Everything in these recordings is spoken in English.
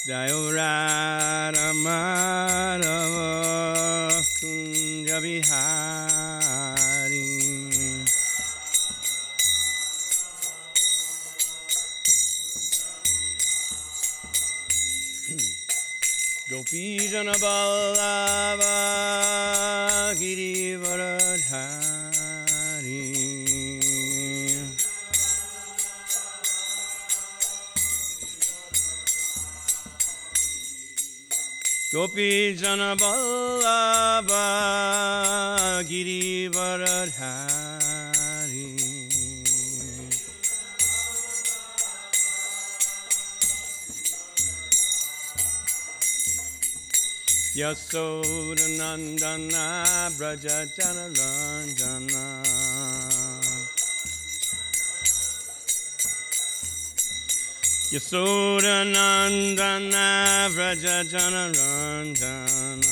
Jayo Radha Madhava Kunja Bihari. Gopi Jana Vallabha Girivaradhari. Gopi Jana Vallabha Girivaradhari. Yasodanandana Braja Janaranjana. Yasodanandana Braja Janaranjana.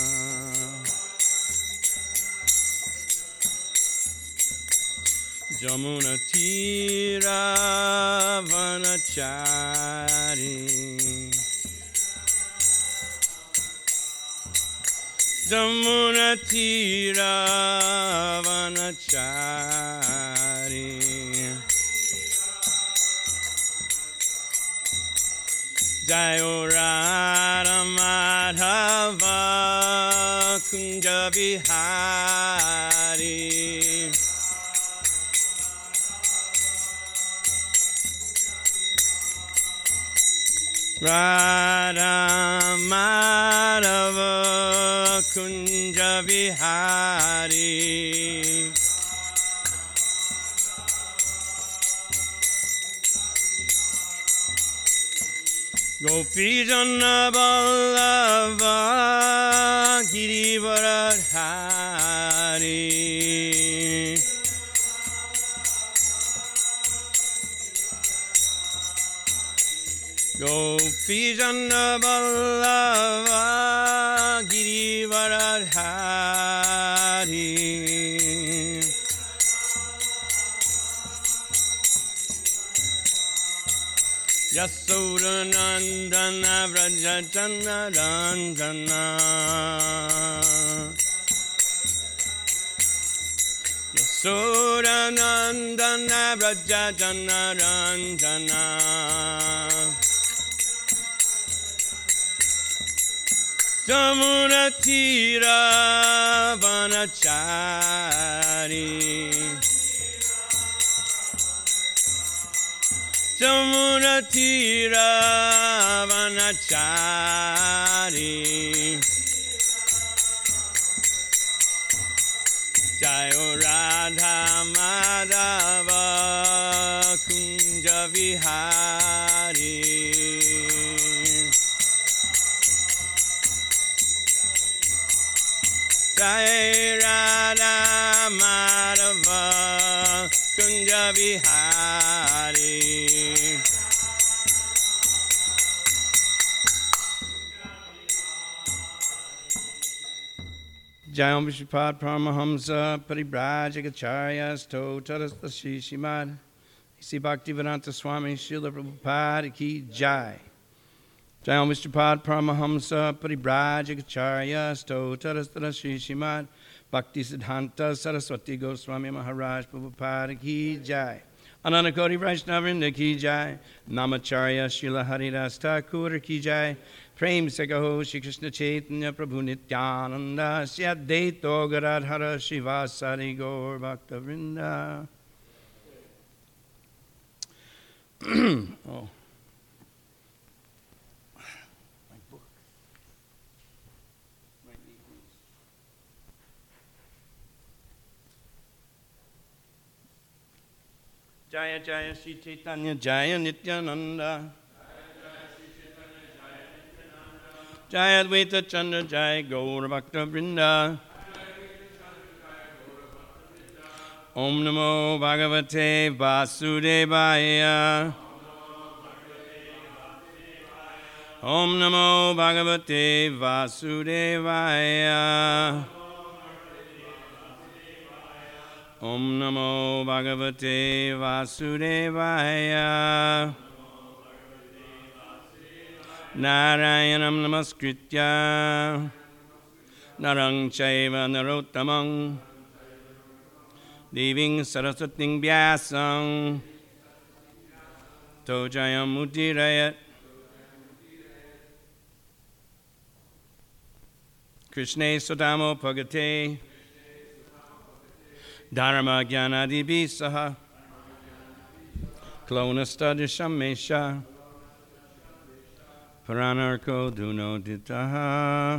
Jamuna Tira Vanachari. Jamuna Tira Vanachari. Jayo Radha Madhava Kunja Bihari. Radha Madhava Kunja Bihari. Gopi Jana Vallabha Girivaradhari. Gopi Jana Vallabha Girivaradhari. Yasodanandana Vraja Janaranjana. Yasodanandana Vraja Janaranjana. Jamuna Tira Vanachari. Jamuna Tira Vanachari. Jayo Radha Madhava Kunja Vihari. Jai Radha Madhava Kunja Vihari. Jayam Vishupad Paramahamsa Paribrajagacharya Sto Tadasta Shishimad Isi Bhaktivedanta Swami Srila Prabhupada Ki Jai. Jayam Vishupad Paramahamsa Paribrajagacharya Sto Tadasta Shishimad Bhakti Siddhanta Saraswati Goswami Maharaj Prabhupada Ki Jai. Ananakoti Vaishnavrinda Ki Jai. Namacharya Srila Haridas Thakur Ki Jai. Prem Sagaho Shri Krishna Chaitanya Prabhu Nityananda Syadeto Garadhara Shivasari Gaur Bhakta Vrinda. Oh. My book. Jaya Jaya Shri Chaitanya Jaya Nityananda. Jaya Advaita Chandra Jaya Gaur Bhakta Vrinda. Om Namo Bhagavate Vasudevaya. Om Namo Bhagavate Vasudevaya. Om Namo Bhagavate Vasudevaya. Narayanam namaskritya narang chaiva narottamang deving saraswating vyasam tojayam mudirayat. Krishne Sodamo Pagate Dharma Gyanadibi Saha Klonastadisham Mesha Paranarko Duno Ditaha.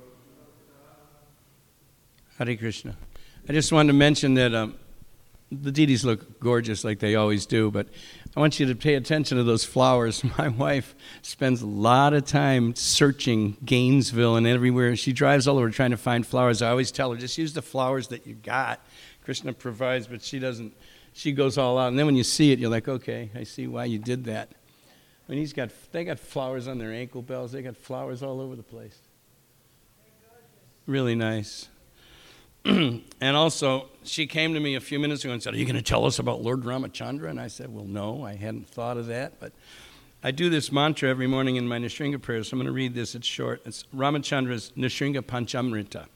Hare Krishna. I just wanted to mention that the deities look gorgeous like they always do, but I want you to pay attention to those flowers. My wife spends a lot of time searching Gainesville and everywhere. She drives all over trying to find flowers. I always tell her, just use the flowers that you got. Krishna provides, but she doesn't. She goes all out. And then when you see it, you're like, okay, I see why you did that. I mean, they got flowers on their ankle bells. They got flowers all over the place. Really nice. And also, she came to me a few minutes ago and said, are you going to tell us about Lord Ramachandra? And I said, well, no, I hadn't thought of that. But I do this mantra every morning in my Nrsimha prayers, so I'm going to read this. It's short. It's Ramachandra's Nrsimha Panchamrita.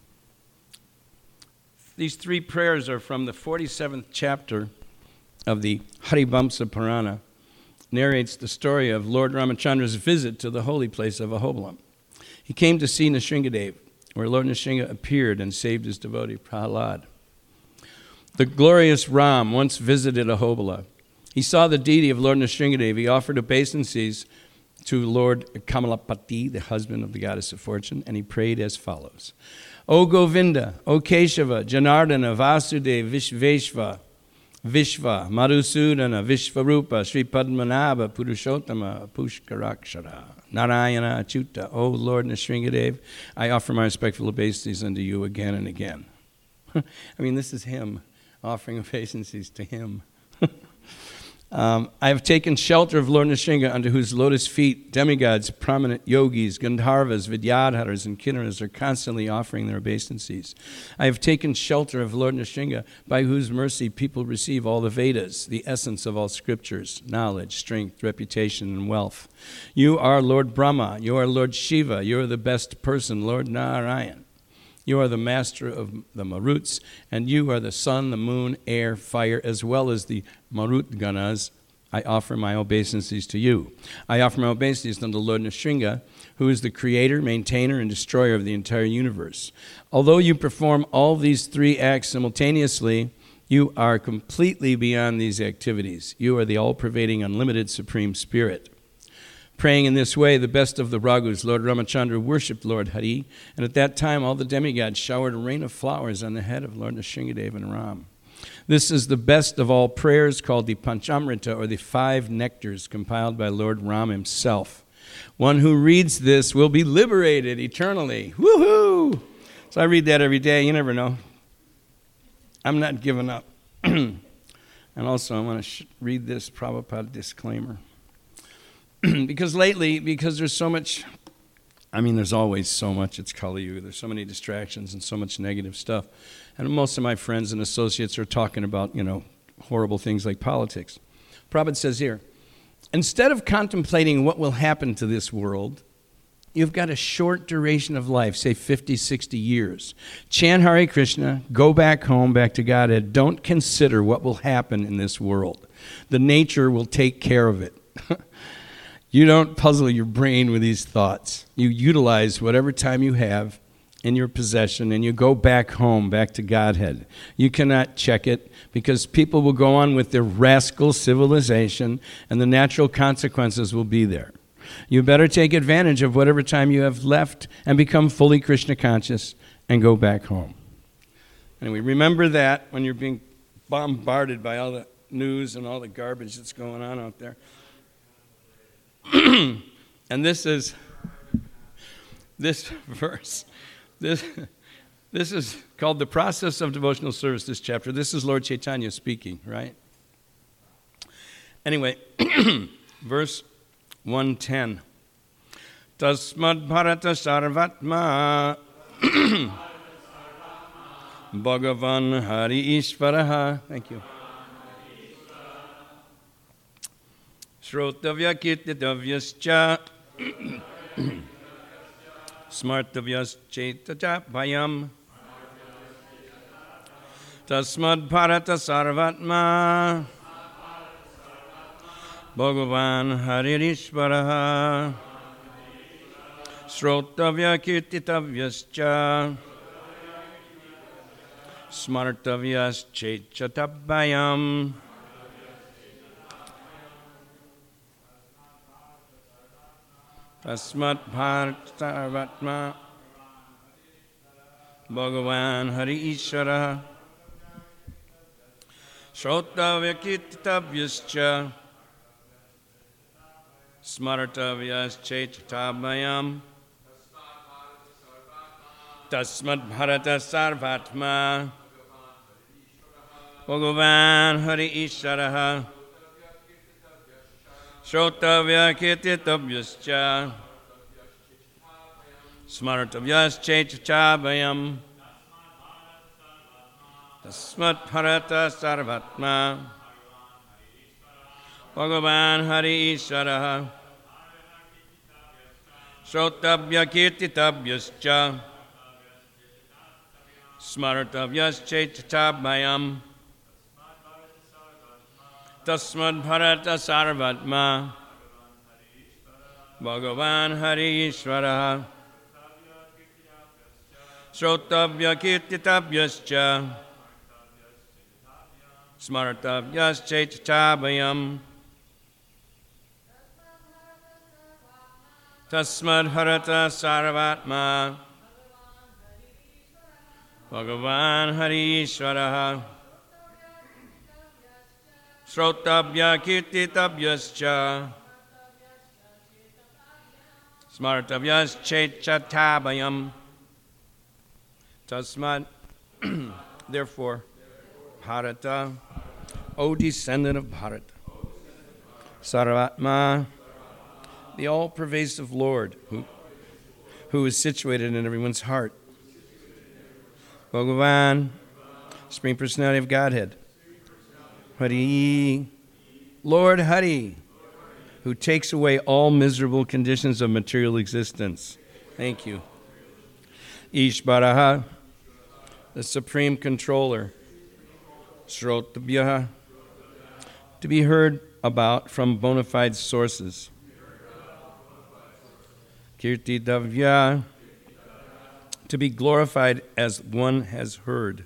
These three prayers are from the 47th chapter of the Harivamsa Purana. Narrates the story of Lord Ramachandra's visit to the holy place of Ahobilam. He came to see Nrsingadev, where Lord Nrsimha appeared and saved his devotee Prahlad. The glorious Ram once visited Ahobila. He saw the deity of Lord Nrsingadev. He offered obeisances to Lord Kamalapati, the husband of the goddess of fortune, and he prayed as follows. O Govinda, O Keshava, Janardana, Vasudeva, Vishva, Madhusudana, Vishvarupa, Sri Padmanabha, Purushottama, Pushkarakshara, Narayana, Achyuta, O Lord Nrsingadev, I offer my respectful obeisances unto you again and again. I mean, this is him offering obeisances to him. I have taken shelter of Lord Nrsinga, under whose lotus feet demigods, prominent yogis, Gandharvas, Vidyadharas, and Kinnaras are constantly offering their obeisances. I have taken shelter of Lord Nrsinga, by whose mercy people receive all the Vedas, the essence of all scriptures, knowledge, strength, reputation, and wealth. You are Lord Brahma, you are Lord Shiva, you are the best person, Lord Narayan. You are the master of the Maruts, and you are the sun, the moon, air, fire, as well as the Marut Ganas. I offer my obeisances to you. I offer my obeisances unto Lord Nrsinga, who is the creator, maintainer, and destroyer of the entire universe. Although you perform all these three acts simultaneously, you are completely beyond these activities. You are the all-pervading, unlimited Supreme Spirit. Praying in this way, the best of the Raghus, Lord Ramachandra, worshipped Lord Hari, and at that time all the demigods showered a rain of flowers on the head of Lord Nrsingadev and Ram. This is the best of all prayers, called the Panchamrita, or the 5 nectars, compiled by Lord Ram himself. One who reads this will be liberated eternally. Woohoo! So I read that every day. You never know. I'm not giving up. And also I want to read this Prabhupada disclaimer. Because lately, because there's so much, I mean, there's always so much, it's Kali Yuga, there's so many distractions and so much negative stuff. And most of my friends and associates are talking about, horrible things like politics. Prabhupada says here, instead of contemplating what will happen to this world, you've got a short duration of life, say 50, 60 years. Chant Hare Krishna, go back home, back to Godhead. Don't consider what will happen in this world. The nature will take care of it. You don't puzzle your brain with these thoughts. You utilize whatever time you have in your possession, and you go back home, back to Godhead. You cannot check it, because people will go on with their rascal civilization, and the natural consequences will be there. You better take advantage of whatever time you have left and become fully Krishna conscious and go back home. Anyway, remember that when you're being bombarded by all the news and all the garbage that's going on out there. And this verse, this is called the process of devotional service, this chapter. This is Lord Chaitanya speaking, right? Anyway, verse 110. Tasmad bharata sarvatma Bhagavan Hari Ishvaraha. Thank you. Shrotavya kirtitavyascha Smartavyaschaita vayam. Tasmad bharata sarvatma. Bhagavan Haririshvaraha. Srotavya kirtitavyascha. Smartavyaschaita vayam. Tasmat bharata sarvatma. Bhagavan Hari Ishvara. Shrotavya kirtitavyascha. Smartavyaschaitamayam. Tasmat bharata sarvatma. Bhagavan Hari Ishvara. Shrotavya kirtitavyascha. Smartavyaschaitamayam. Tasmat bharata sarvatma. Bhagavan Hari Ishvara. Shrotavya kirtitavyascha. Smartavyaschaitamayam. Tasmad bharata sarvatma. Bhagavan Hari Ishvara. Shrotavya kirtitavyascha. Smartavyaschaitamayam. Tasmad bharata sarvatma. Bhagavan Hari Ishvara. Srotavya kirtitavyascha. Smartavyaschaitamayam. Tasmad, therefore, Bharata, O descendant of Bharata, Sarvatma, the all-pervasive Lord, who is situated in everyone's heart. Bhagavan, Supreme Personality of Godhead. Hari, Lord Hari, who takes away all miserable conditions of material existence. Thank you. Ishvaraha, the Supreme Controller. Shrotavya, to be heard about from bona fide sources. Kirtitavya, to be glorified as one has heard.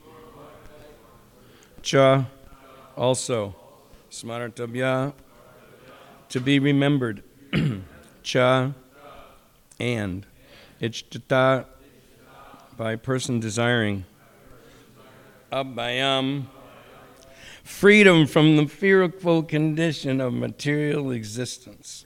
Cha, also. Smartavya, to be remembered. Cha, and. Ichtata, by person desiring. Abhayam, freedom from the fearful condition of material existence.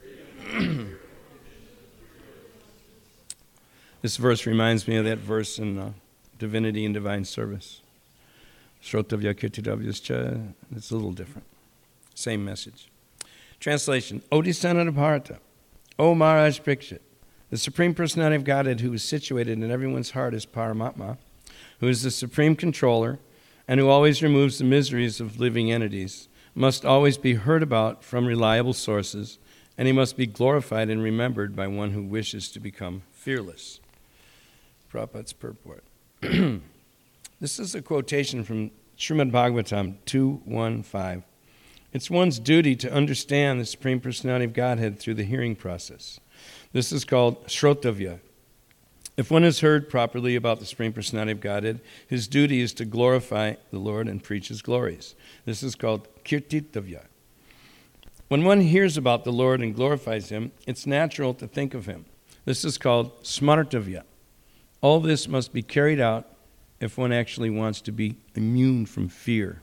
This verse reminds me of that verse in Divinity and Divine Service. Shrotavya kirtitavyascha. It's a little different. Same message. Translation. O descendant of Bharata, O Maharaj Parikshit, the Supreme Personality of Godhead who is situated in everyone's heart is Paramatma, who is the Supreme Controller and who always removes the miseries of living entities, must always be heard about from reliable sources, and he must be glorified and remembered by one who wishes to become fearless. Prabhupada's purport. This is a quotation from Srimad Bhagavatam 2.1.5. It's one's duty to understand the Supreme Personality of Godhead through the hearing process. This is called Shrotavya. If one has heard properly about the Supreme Personality of Godhead, his duty is to glorify the Lord and preach his glories. This is called Kirtitavya. When one hears about the Lord and glorifies him, it's natural to think of him. This is called Smartavya. All this must be carried out if one actually wants to be immune from fear.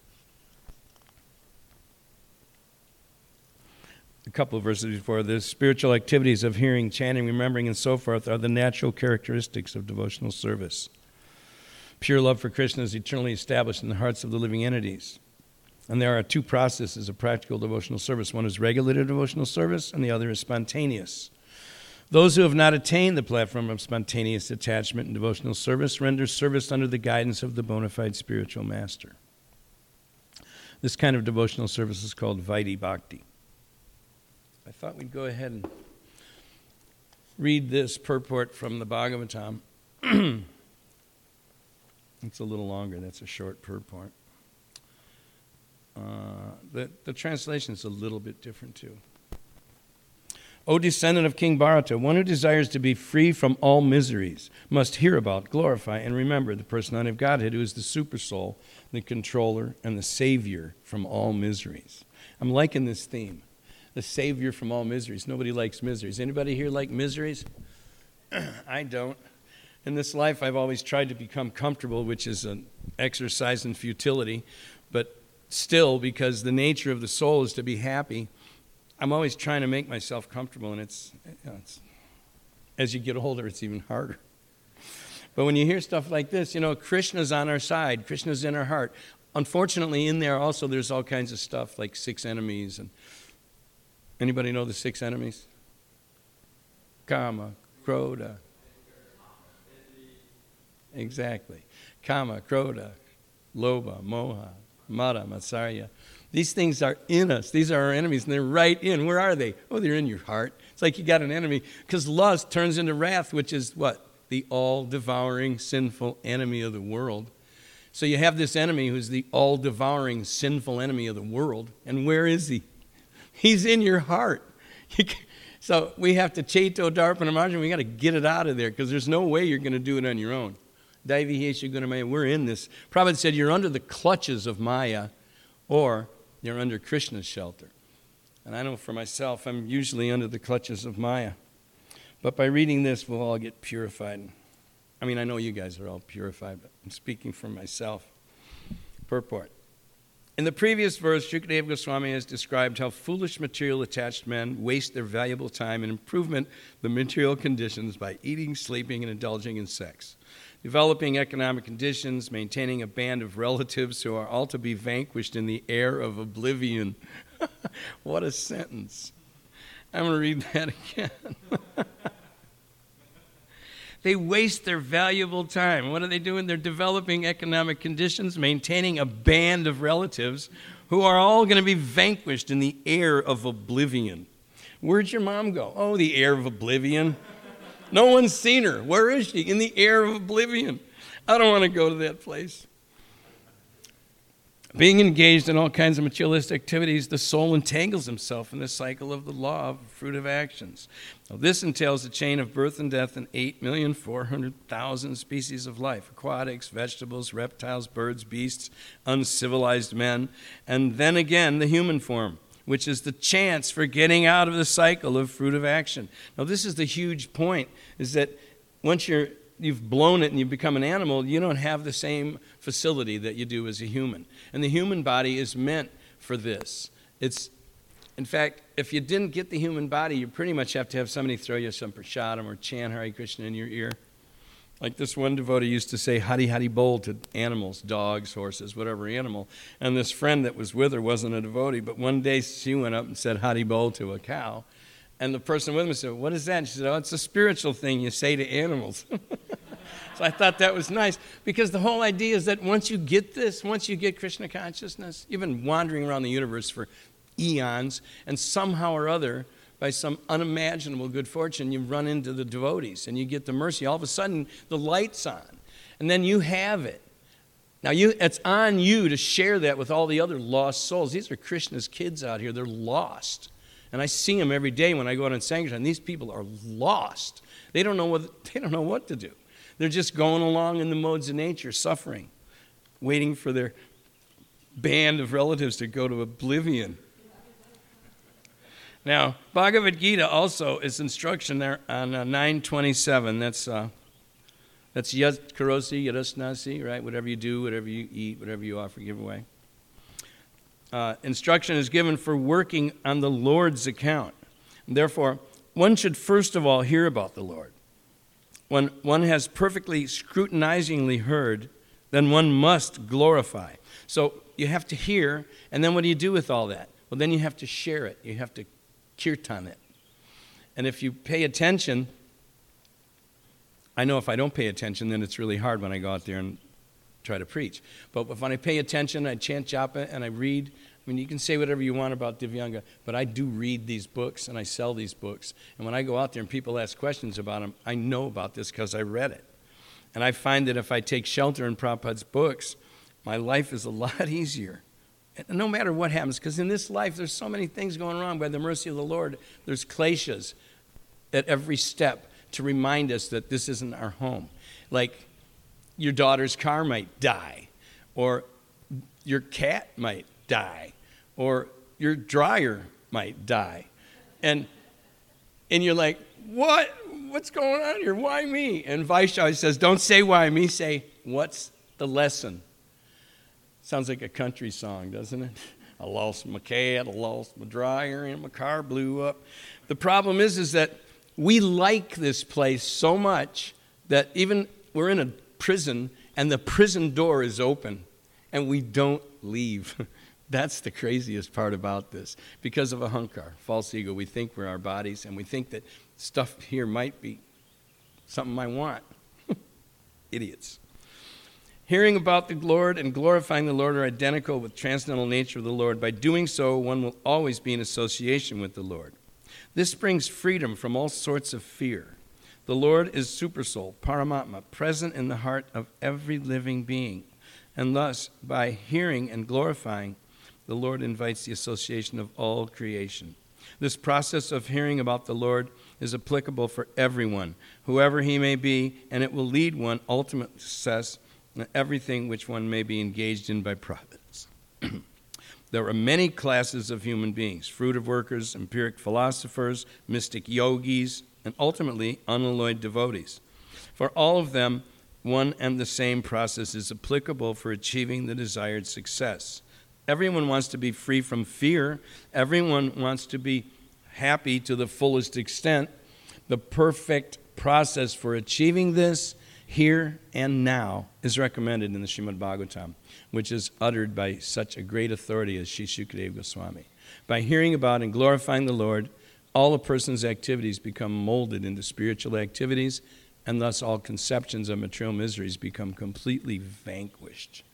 A couple of verses before this, spiritual activities of hearing, chanting, remembering, and so forth are the natural characteristics of devotional service. Pure love for Krishna is eternally established in the hearts of the living entities. And there are two processes of practical devotional service. One is regulated devotional service, and the other is spontaneous. Those who have not attained the platform of spontaneous attachment in devotional service render service under the guidance of the bona fide spiritual master. This kind of devotional service is called Vaidhi Bhakti. I thought we'd go ahead and read this purport from the Bhagavatam. It's a little longer. That's a short purport. The translation is a little bit different too. O descendant of King Bharata, one who desires to be free from all miseries must hear about, glorify, and remember the personality of Godhead, who is the super soul, the controller, and the savior from all miseries. I'm liking this theme, the savior from all miseries. Nobody likes miseries. Anybody here like miseries? I don't. In this life, I've always tried to become comfortable, which is an exercise in futility, but still, because the nature of the soul is to be happy, I'm always trying to make myself comfortable, and it's as you get older, it's even harder. But when you hear stuff like this, Krishna's on our side. Krishna's in our heart. Unfortunately, in there also, there's all kinds of stuff like 6 enemies. And anybody know the 6 enemies? Kama, Krodha. Exactly. Kama, Krodha, Lobha, Moha, Mada, Matsarya. These things are in us. These are our enemies, and they're right in. Where are they? Oh, they're in your heart. It's like you got an enemy, because lust turns into wrath, which is what? The all-devouring, sinful enemy of the world. So you have this enemy who's the all-devouring, sinful enemy of the world, and where is he? He's in your heart. So we have to cheto, darpana, margin. We got to get it out of there, because there's no way you're going to do it on your own. Daivihesha Gunamaya, we're in this. Prabhupada said you're under the clutches of Maya, or you're under Krishna's shelter. And I know for myself, I'm usually under the clutches of Maya. But by reading this, we'll all get purified. I mean, I know you guys are all purified, but I'm speaking for myself. Purport. In the previous verse, Shukadeva Goswami has described how foolish material-attached men waste their valuable time in improvement of the material conditions by eating, sleeping, and indulging in sex, developing economic conditions, maintaining a band of relatives who are all to be vanquished in the air of oblivion. What a sentence. I'm going to read that again. They waste their valuable time. What are they doing? They're developing economic conditions, maintaining a band of relatives who are all going to be vanquished in the air of oblivion. Where'd your mom go? Oh, the air of oblivion. No one's seen her. Where is she? In the air of oblivion. I don't want to go to that place. Being engaged in all kinds of materialistic activities, the soul entangles himself in the cycle of the law of fruitive actions. Now, this entails a chain of birth and death in 8,400,000 species of life: aquatics, vegetables, reptiles, birds, beasts, uncivilized men, and then again the human form, which is the chance for getting out of the cycle of fruitive action. Now, this is the huge point, is that once you've blown it and you become an animal, you don't have the same facility that you do as a human. And the human body is meant for this. In fact, if you didn't get the human body, you pretty much have to have somebody throw you some prasadam or chant Hare Krishna in your ear. Like this one devotee used to say Hari Hari Bol to animals, dogs, horses, whatever animal. And this friend that was with her wasn't a devotee, but one day she went up and said Hari Bol to a cow. And the person with me said, "What is that?" And she said, "Oh, it's a spiritual thing you say to animals." So I thought that was nice, because the whole idea is that once you get this, once you get Krishna consciousness, you've been wandering around the universe for eons, and somehow or other, by some unimaginable good fortune, you run into the devotees and you get the mercy. All of a sudden, the light's on, and then you have it. Now, it's on you to share that with all the other lost souls. These are Krishna's kids out here. They're lost. And I see them every day when I go out on Sankirtan. These people are lost. They don't know what to do. They're just going along in the modes of nature, suffering, waiting for their band of relatives to go to oblivion. Now, Bhagavad Gita also is instruction there on 927. That's yad karosi yadasnasi, right? Whatever you do, whatever you eat, whatever you offer, give away. Instruction is given for working on the Lord's account. Therefore, one should first of all hear about the Lord. When one has perfectly scrutinizingly heard, then one must glorify. So you have to hear, and then what do you do with all that? Well, then you have to share it. You have to kirtan it. And if you pay attention, I know if I don't pay attention, then it's really hard when I go out there and try to preach. But when I pay attention, I chant japa, and I read, I mean, you can say whatever you want about Divyanga, but I do read these books and I sell these books. And when I go out there and people ask questions about them, I know about this because I read it. And I find that if I take shelter in Prabhupada's books, my life is a lot easier. And no matter what happens, because in this life there's so many things going wrong. By the mercy of the Lord, there's kleshas at every step to remind us that this isn't our home. Like your daughter's car might die, or your cat might die, or your dryer might die. And you're like, what's going on here? Why me? And Vaishnavi says, don't say why me, say, what's the lesson? Sounds like a country song, doesn't it? I lost my cat, I lost my dryer, and my car blew up. The problem is that we like this place so much that even we're in a prison and the prison door is open and we don't leave. That's the craziest part about this. Because of ahankar, false ego, we think we're our bodies and we think that stuff here might be something I want. Idiots. Hearing about the Lord and glorifying the Lord are identical with transcendental nature of the Lord. By doing so, one will always be in association with the Lord. This brings freedom from all sorts of fear. The Lord is Supersoul, Paramatma, present in the heart of every living being. And thus, by hearing and glorifying, the Lord invites the association of all creation. This process of hearing about the Lord is applicable for everyone, whoever he may be, and it will lead one ultimate success in everything which one may be engaged in by providence. There are many classes of human beings: fruitive workers, empiric philosophers, mystic yogis, and ultimately unalloyed devotees. For all of them, one and the same process is applicable for achieving the desired success. Everyone wants to be free from fear. Everyone wants to be happy to the fullest extent. The perfect process for achieving this here and now is recommended in the Srimad Bhagavatam, which is uttered by such a great authority as Sri Sukadeva Goswami. By hearing about and glorifying the Lord, all a person's activities become molded into spiritual activities, and thus all conceptions of material miseries become completely vanquished.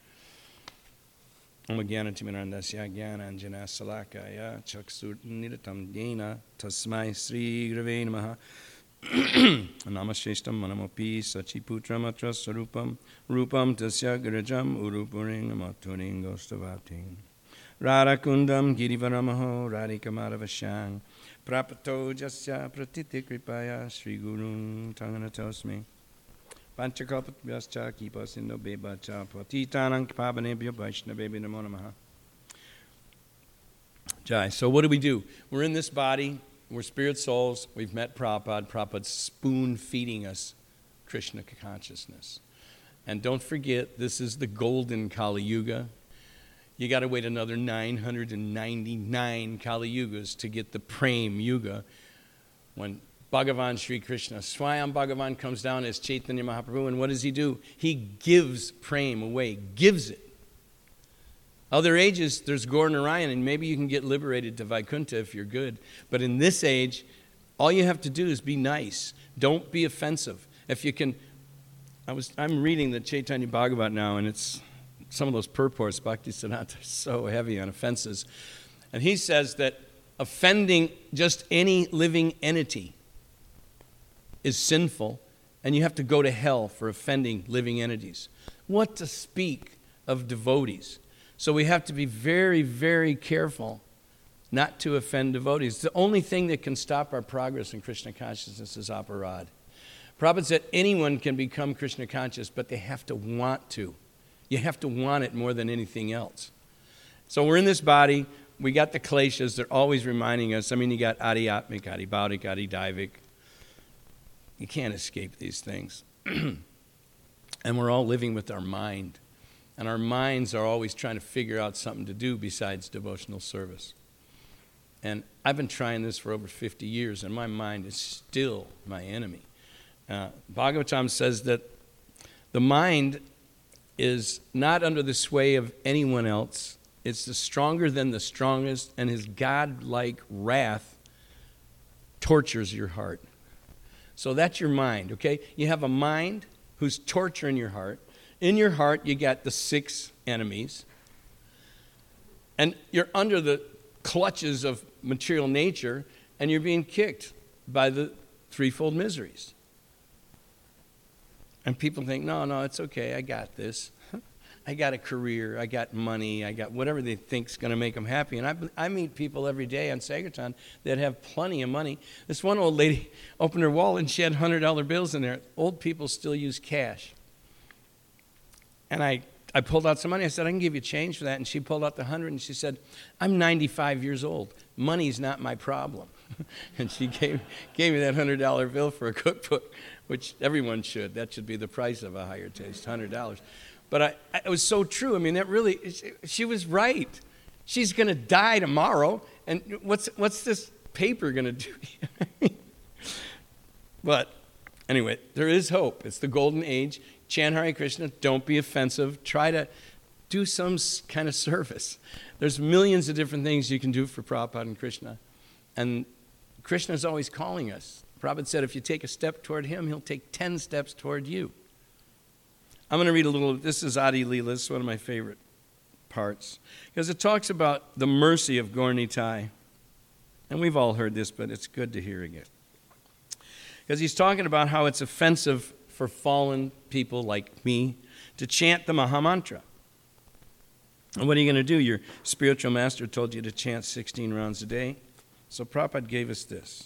Om Jnana-timirandasya Jnana-anjana Salakaya Chaksurnidatam Dena Tasmai Sri Grave Namaha Namasheshtam Manamopi Sachiputram Atra Sarupam Rupam Tasya Girajam Urupuring Amaturing Gostavating Radhakundam Girivaramaho Radhikamadavashang Prapato Jasya Pratiti Kripaya Sri Gurun Tanganatosmi Panchakalpatyascha Kipasindo Bebacha Patitanang Pabanebhyo Vaishnavebhi Namo Namaha. Jai. So what do? We're in this body. We're spirit souls. We've met Prabhupada. Prabhupada's spoon feeding us Krishna consciousness. And don't forget, this is the golden Kali Yuga. You got to wait another 999 Kali Yugas to get the Prem Yuga, when Bhagavan Sri Krishna, Swayam Bhagavan, comes down as Chaitanya Mahaprabhu, and what does he do? He gives Prem away, gives it. Other ages, there's Gaur Narayan, and maybe you can get liberated to Vaikuntha if you're good. But in this age, all you have to do is be nice. Don't be offensive. If you can, I'm reading the Chaitanya Bhagavat now, and it's some of those purports, Bhaktisiddhanta, are so heavy on offenses. And he says that offending just any living entity is sinful, and you have to go to hell for offending living entities. What to speak of devotees? So we have to be very, very careful not to offend devotees. The only thing that can stop our progress in Krishna consciousness is aparad. Prabhupada said anyone can become Krishna conscious, but they have to want to. You have to want it more than anything else. So we're in this body. We got the kleshas. They're always reminding us. I mean, you got adhyatmik, adhibautic, adhidaivik. You can't escape these things. And we're all living with our mind. And our minds are always trying to figure out something to do besides devotional service. And I've been trying this for over 50 years, and my mind is still my enemy. Bhagavatam says that the mind is not under the sway of anyone else. It's stronger than the strongest, and his God-like wrath tortures your heart. So that's your mind, okay? You have a mind who's torturing your heart. In your heart, you got the 6 enemies. And you're under the clutches of material nature, and you're being kicked by the threefold miseries. And people think, no, it's okay, I got this. I got a career, I got money, I got whatever they think is going to make them happy. And I meet people every day on Sagerton that have plenty of money. This one old lady opened her wallet and she had $100 bills in there. Old people still use cash. And I pulled out some money. I said, I can give you change for that. And she pulled out the 100 and she said, I'm 95 years old. Money's not my problem. And she gave me that $100 bill for a cookbook, which everyone should. That should be the price of a higher taste, $100. But it was so true. I mean, that really, she was right. She's going to die tomorrow, and what's this paper going to do? But anyway, there is hope. It's the golden age. Chant Hare Krishna. Don't be offensive. Try to do some kind of service. There's millions of different things you can do for Prabhupada and Krishna. And Krishna's always calling us. Prabhupada said if you take a step toward him, he'll take 10 steps toward you. I'm going to read a little. This is Adi Leela. This is one of my favorite parts because it talks about the mercy of Gaur Nitai. And we've all heard this, but it's good to hear again. Because he's talking about how it's offensive for fallen people like me to chant the Mahamantra. And what are you going to do? Your spiritual master told you to chant 16 rounds a day. So Prabhupada gave us this.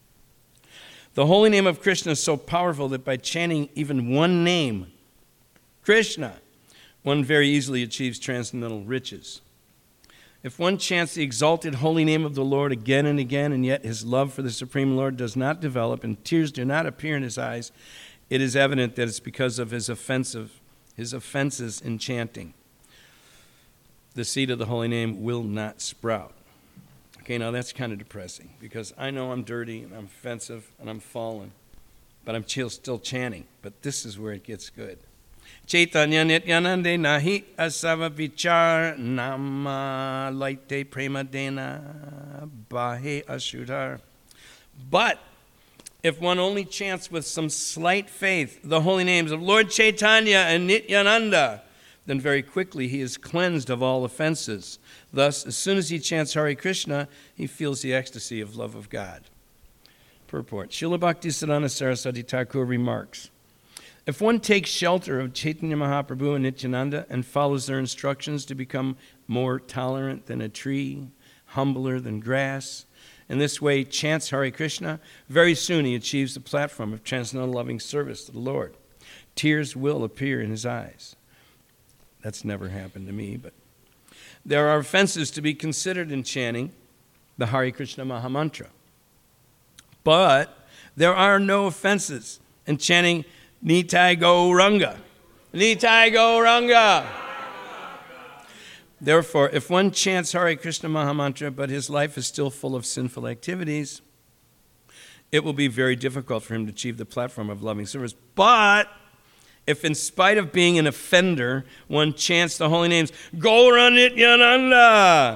The holy name of Krishna is so powerful that by chanting even one name, Krishna, one very easily achieves transcendental riches. If one chants the exalted holy name of the Lord again and again, and yet his love for the Supreme Lord does not develop and tears do not appear in his eyes, it is evident that it's because of his offenses in chanting. The seed of the holy name will not sprout. Okay, now that's kind of depressing because I know I'm dirty and I'm offensive and I'm fallen, but I'm still chanting. But this is where it gets good. Chaitanya Nityanande nahi asava vichar nama laite prema dena bahe ashudar. But if one only chants with some slight faith the holy names of Lord Chaitanya and Nityananda, then very quickly he is cleansed of all offenses. Thus, as soon as he chants Hare Krishna, he feels the ecstasy of love of God. Purport. Srila Bhaktisiddhanta Saraswati Thakur remarks, if one takes shelter of Chaitanya Mahaprabhu and Nityananda and follows their instructions to become more tolerant than a tree, humbler than grass, in this way chants Hare Krishna, very soon he achieves the platform of transcendental loving service to the Lord. Tears will appear in his eyes. That's never happened to me, but there are offenses to be considered in chanting the Hare Krishna Mahamantra. But there are no offenses in chanting Nitai Gauranga. Nitai Gauranga. Therefore, if one chants Hare Krishna Mahamantra, but his life is still full of sinful activities, it will be very difficult for him to achieve the platform of loving service. But if in spite of being an offender, one chants the holy names, Gaura Nityananda,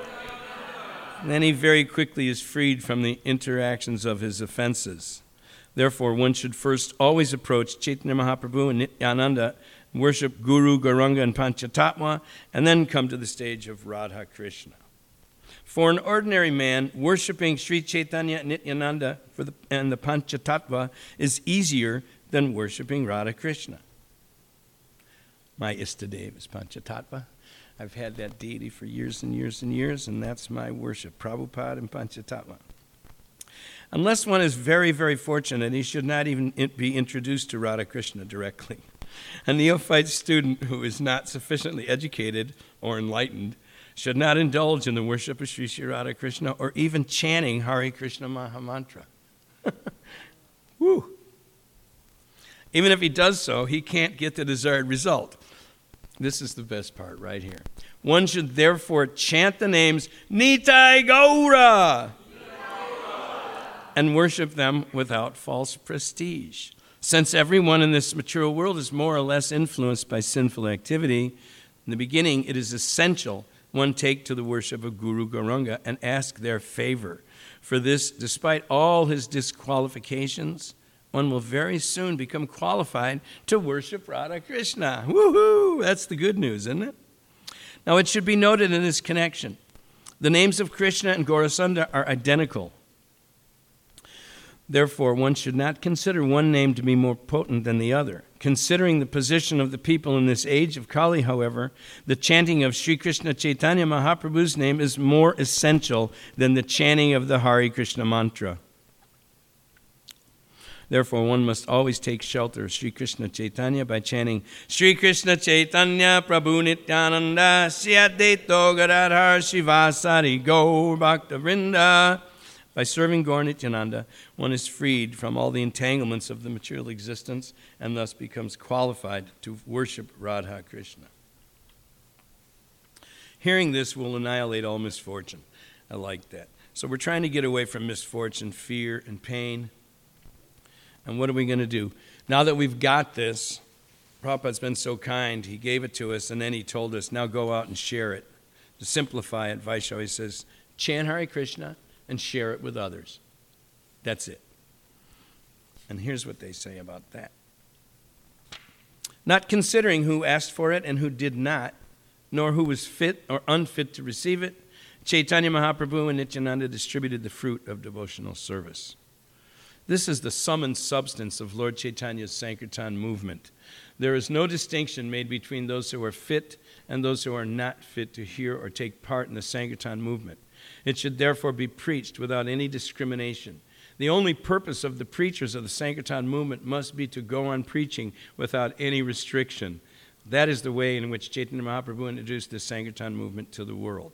then he very quickly is freed from the interactions of his offenses. Therefore, one should first always approach Chaitanya Mahaprabhu and Nityananda, worship Guru, Gauranga, and Panchatattva, and then come to the stage of Radha Krishna. For an ordinary man, worshiping Sri Chaitanya and Nityananda and the Panchatattva is easier than worshiping Radha Krishna. My Istadev is Panchatattva. I've had that deity for years and years and years, and that's my worship, Prabhupada and Panchatattva. Unless one is very, very fortunate, he should not even be introduced to Radha Krishna directly. A neophyte student who is not sufficiently educated or enlightened should not indulge in the worship of Sri Sri Radha Krishna or even chanting Hare Krishna Mahamantra. Woo! Even if he does so, he can't get the desired result. This is the best part right here. One should therefore chant the names Nitai Gaura and worship them without false prestige. Since everyone in this material world is more or less influenced by sinful activity, in the beginning it is essential one take to the worship of Guru Gauranga and ask their favor. For this, despite all his disqualifications, one will very soon become qualified to worship Radha Krishna. Woohoo! That's the good news, isn't it? Now, it should be noted in this connection, the names of Krishna and Gaurasunda are identical. Therefore, one should not consider one name to be more potent than the other. Considering the position of the people in this age of Kali, however, the chanting of Sri Krishna Chaitanya Mahaprabhu's name is more essential than the chanting of the Hare Krishna mantra. Therefore, one must always take shelter of Sri Krishna Chaitanya by chanting Sri Krishna Chaitanya Prabhu Nityananda Syadeto Gadadhar Shivasari Gaur Bhakta Vrinda. By serving Gaur Nityananda, one is freed from all the entanglements of the material existence and thus becomes qualified to worship Radha Krishna. Hearing this will annihilate all misfortune. I like that. So we're trying to get away from misfortune, fear, and pain. And what are we going to do? Now that we've got this, Prabhupada's been so kind, he gave it to us, and then he told us, now go out and share it. To simplify it, Vaishnav, he says, chant Hare Krishna and share it with others. That's it. And here's what they say about that. Not considering who asked for it and who did not, nor who was fit or unfit to receive it, Chaitanya Mahaprabhu and Nityananda distributed the fruit of devotional service. This is the sum and substance of Lord Chaitanya's Sankirtan movement. There is no distinction made between those who are fit and those who are not fit to hear or take part in the Sankirtan movement. It should therefore be preached without any discrimination. The only purpose of the preachers of the Sankirtan movement must be to go on preaching without any restriction. That is the way in which Chaitanya Mahaprabhu introduced the Sankirtan movement to the world.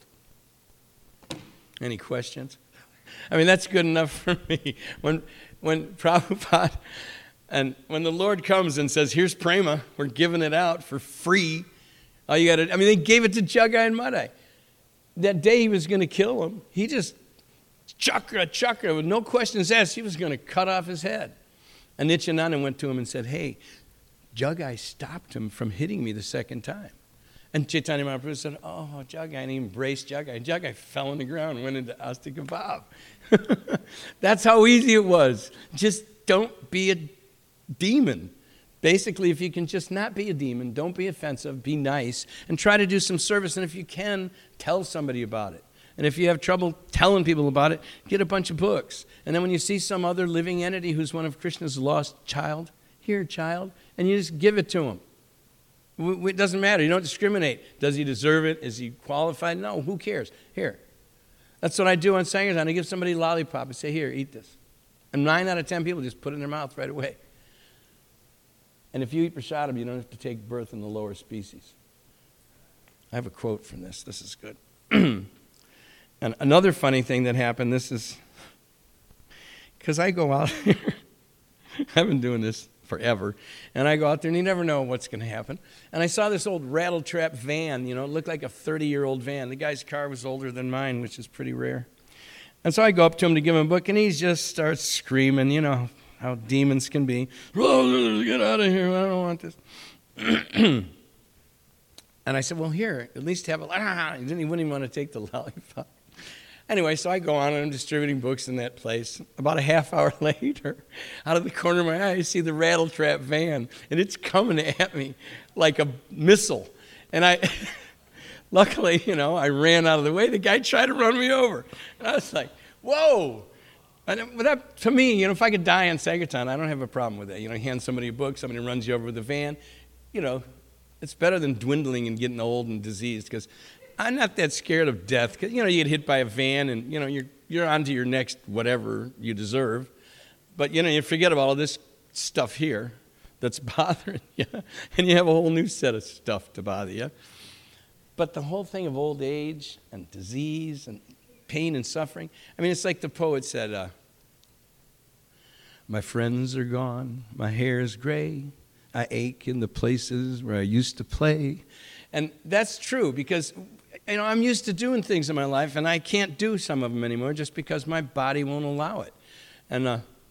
Any questions? I mean, that's good enough for me. When Prabhupada, and when the Lord comes and says, here's prema, we're giving it out for free. All you got to, they gave it to Jagai and Madai. That day he was going to kill him, he just, chakra, with no questions asked, he was going to cut off his head. And Nityananda went to him and said, hey, Jagai stopped him from hitting me the second time. And Chaitanya Mahaprabhu said, oh, Jagai, and he embraced Jagai. Jagai fell on the ground and went into Astika Bhav. That's how easy it was. Just don't be a demon. Basically, if you can just not be a demon, don't be offensive, be nice, and try to do some service. And if you can, tell somebody about it. And if you have trouble telling people about it, get a bunch of books. And then when you see some other living entity who's one of Krishna's lost child, here, child, and you just give it to him. It doesn't matter. You don't discriminate. Does he deserve it? Is he qualified? No, who cares? Here. That's what I do on Sankirtan. I give somebody a lollipop and say, here, eat this. And 9 out of 10 people just put it in their mouth right away. And if you eat prasadam, you don't have to take birth in the lower species. I have a quote from this. This is good. And another funny thing that happened, this is, because I go out here, I've been doing this forever, and I go out there and you never know what's going to happen. And I saw this old rattle-trap van, it looked like a 30-year-old van. The guy's car was older than mine, which is pretty rare. And so I go up to him to give him a book, and he just starts screaming, how demons can be. Oh, get out of here, I don't want this. And I said, well, here, at least have a, he wouldn't even want to take the lollipop. Anyway, so I go on and I'm distributing books in that place. About a half hour later, out of the corner of my eye, I see the rattle-trap van, and it's coming at me like a missile. And I, luckily, I ran out of the way. The guy tried to run me over. And I was like, whoa. But that, to me, if I could die on Sankirtan, I don't have a problem with that. Hand somebody a book, somebody runs you over with a van. It's better than dwindling and getting old and diseased, because I'm not that scared of death. Because, you get hit by a van and, you're on to your next whatever you deserve. But, you forget about all this stuff here that's bothering you, and you have a whole new set of stuff to bother you. But the whole thing of old age and disease and pain and suffering, it's like the poet said, my friends are gone, my hair is gray, I ache in the places where I used to play. And that's true, because I'm used to doing things in my life, and I can't do some of them anymore just because my body won't allow it. And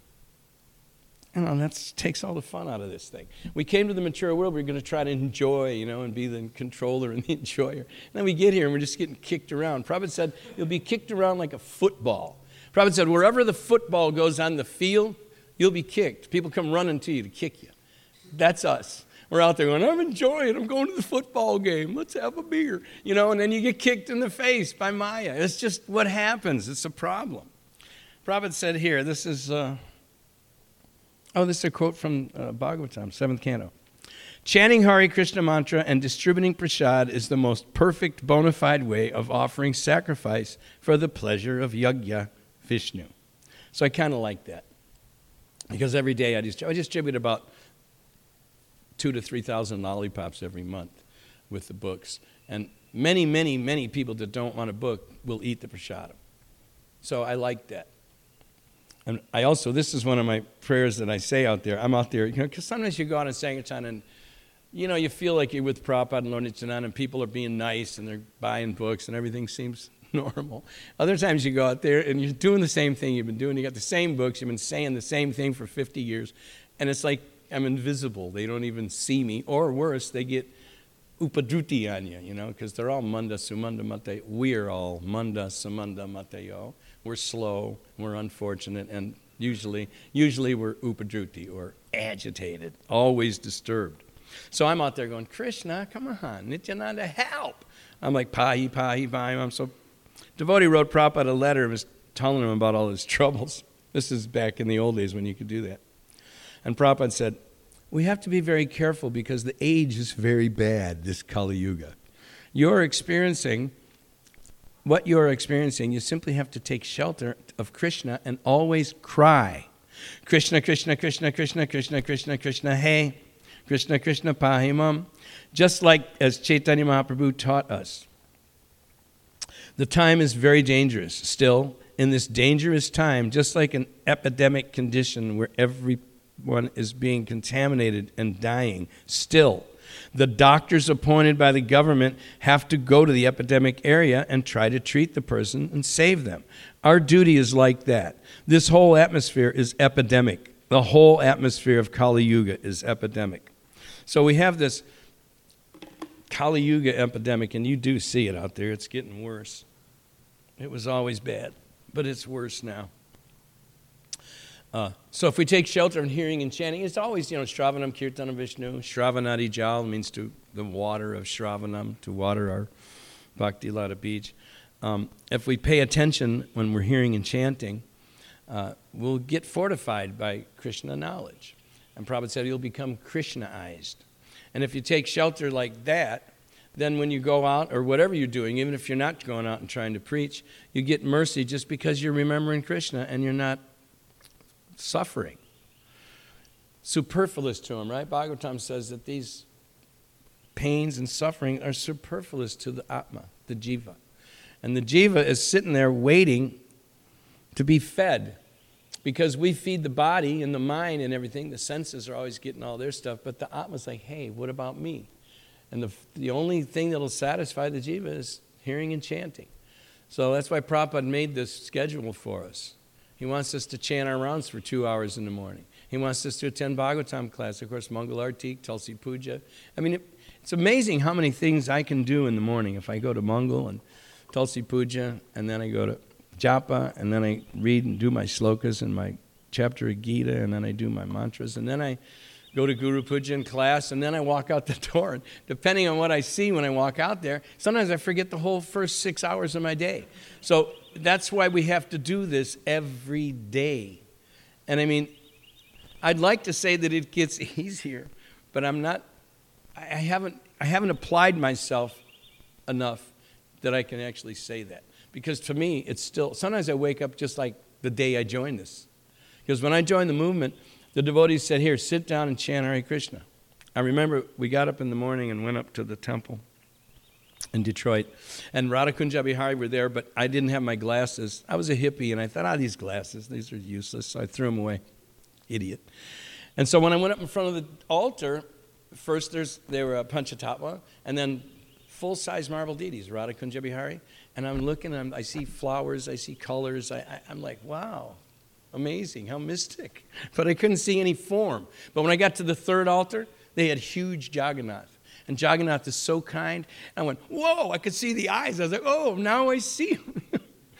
that takes all the fun out of this thing. We came to the mature world, we're going to try to enjoy, and be the controller and the enjoyer. And then we get here, and we're just getting kicked around. Prabhupada said, you'll be kicked around like a football. Prabhupada said, wherever the football goes on the field, you'll be kicked. People come running to you to kick you. That's us. we're out there going, I'm enjoying, I'm going to the football game, let's have a beer. And then you get kicked in the face by Maya. It's just what happens. It's a problem. Prabhupada said here, this is a quote from Bhagavatam, 7th canto. Chanting Hare Krishna mantra and distributing prasad is the most perfect bona fide way of offering sacrifice for the pleasure of Yajna Vishnu. So I kind of like that. Because every day I distribute about 2,000 to 3,000 lollipops every month with the books. And many, many, many people that don't want a book will eat the prasadam. So I like that. And I also, this is one of my prayers that I say out there. I'm out there, because sometimes you go out in Sankirtan and, you feel like you're with Prabhupada and Lord Nityananda and people are being nice and they're buying books and everything seems normal. Other times you go out there and you're doing the same thing you've been doing. You got the same books. You've been saying the same thing for 50 years. And it's like I'm invisible. They don't even see me. Or worse, they get upadruti on you, because they're all manda sumanda mate. We're all manda sumanda mateyo. We're slow. We're unfortunate. And usually we're upadruti or agitated, always disturbed. So I'm out there going, Krishna, come on, Nityananda, help. I'm like, pahi, I'm so... Devotee wrote Prabhupada a letter and was telling him about all his troubles. This is back in the old days when you could do that. And Prabhupada said, we have to be very careful because the age is very bad, this Kali Yuga. What you're experiencing, you simply have to take shelter of Krishna and always cry. Krishna, Krishna, Krishna, Krishna, Krishna, Krishna, Krishna, hey. Krishna, Krishna, Pahimam. Just like as Chaitanya Mahaprabhu taught us. The time is very dangerous. Still, in this dangerous time, just like an epidemic condition where everyone is being contaminated and dying, still, the doctors appointed by the government have to go to the epidemic area and try to treat the person and save them. Our duty is like that. This whole atmosphere is epidemic. The whole atmosphere of Kali Yuga is epidemic. So we have this Kali Yuga epidemic, and you do see it out there. It's getting worse. It was always bad, but it's worse now. So if we take shelter in hearing and chanting, it's always, Shravanam Kirtanam Vishnu. Shravanadi Jal means to the water of Shravanam, to water our Bhakti Lata beach. If we pay attention when we're hearing and chanting, we'll get fortified by Krishna knowledge. And Prabhupada said you'll become Krishnaized. And if you take shelter like that, then when you go out, or whatever you're doing, even if you're not going out and trying to preach, you get mercy just because you're remembering Krishna and you're not suffering. Superfluous to him, right? Bhagavatam says that these pains and suffering are superfluous to the Atma, the Jiva. And the Jiva is sitting there waiting to be fed. Because we feed the body and the mind and everything. The senses are always getting all their stuff. But the Atma's like, hey, what about me? And the only thing that will satisfy the Jiva is hearing and chanting. So that's why Prabhupada made this schedule for us. He wants us to chant our rounds for 2 hours in the morning. He wants us to attend Bhagavatam class. Of course, Mangal Artik, Tulsi Puja. I mean, it's amazing how many things I can do in the morning. If I go to Mangal and Tulsi Puja, and then I go to Japa, and then I read and do my slokas and my chapter of Gita, and then I do my mantras, and then I go to Guru Puja in class, and then I walk out the door. And depending on what I see when I walk out there, sometimes I forget the whole first 6 hours of my day. So that's why we have to do this every day. And I mean, I'd like to say that it gets easier, but I'm not. I haven't applied myself enough that I can actually say that. Because to me, it's still, sometimes I wake up just like the day I joined this. Because when I joined the movement, the devotees said, here, sit down and chant Hare Krishna. I remember we got up in the morning and went up to the temple in Detroit. And Radha Kunja Bihari were there, but I didn't have my glasses. I was a hippie, and I thought, these glasses, these are useless. So I threw them away. Idiot. And so when I went up in front of the altar, first there were Panchatattva, and then full-size marble deities, Radha Kunja Bihari. And I'm looking, and I see flowers, I see colors. I'm like, wow, amazing, how mystic. But I couldn't see any form. But when I got to the third altar, they had huge Jagannath. And Jagannath is so kind. And I went, whoa, I could see the eyes. I was like, oh, now I see him.